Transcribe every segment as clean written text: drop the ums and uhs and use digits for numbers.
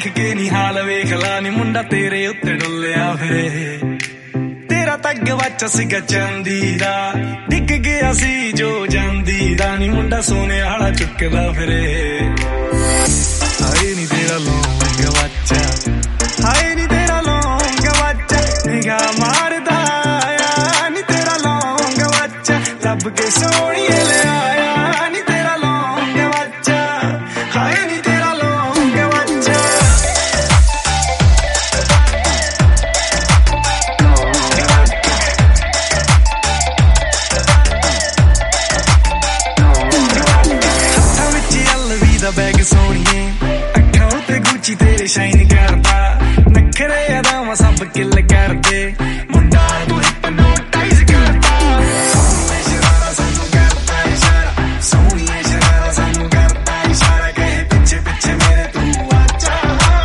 देख के नी हाल वेख ला नी मुंडा तेरे उत्ते डुल्लिया फिरे तेरा तग बच्चा सिगा चांदी दा डिग गया सी जो जांदी दा नी मुंडा सोने आला चुकदा फिरे हाय नी तेरा लौंग बच्चा हाय नी तेरा लौंग बच्चा निगाह मारदा आया नी तेरा लौंग बच्चा लब के सोनिए ले आया नी तेरा लौंग बच्चा हाय नी तेरा लौंग बच्चा हत्थां विच LV दा बैग सोनिए अखां उत्ते गुच्ची तेरे शाइन करदा नखरे अदावां सब किल करदे मुंडा तू हिप्नोटाइज करदा सोनिए शरारा सानू करदा इशारा सोनिए शरारा सानू करदा इशारा कहे पिछे पिछे मेरे तू आजा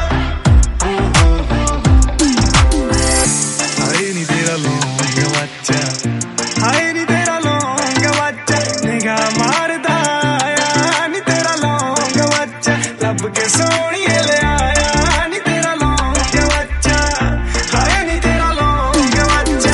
हाय नी तेरा लौंग बच्चा हाय नी तेरा लौंग बच्चा निगाह मारदा आया नी तेरा लौंग बच्चा लब के सोनिए ले आया नी तेरा लौंग बच्चा हाय नी तेरा लौंग बच्चा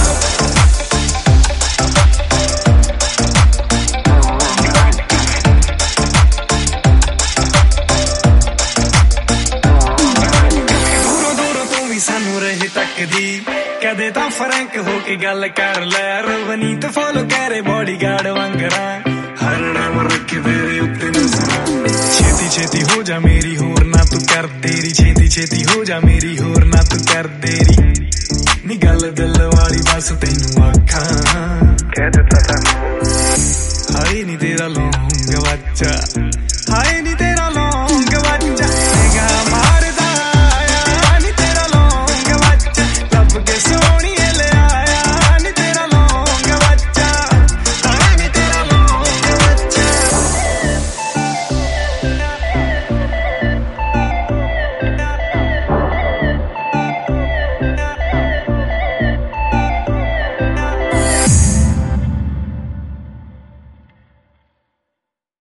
दूरों दूरों तू भी सानू रहे तकदी कदे तां फ्रैंक होके गल कर लै रवनीत फॉलो करे बॉडीगार्ड वांगरा हर नाम रखे तेरे उत्ते नजरा छेती छेती हो जा मेरी होर ना तू कर तेरी छेती छेती हो जा मेरी होर ना तू कर तेरी नी गल दिल वाली बस तैनू आखां कह दित्ता तैनू हाय नी तेरा लौंग बच्चा हाय नी तेरा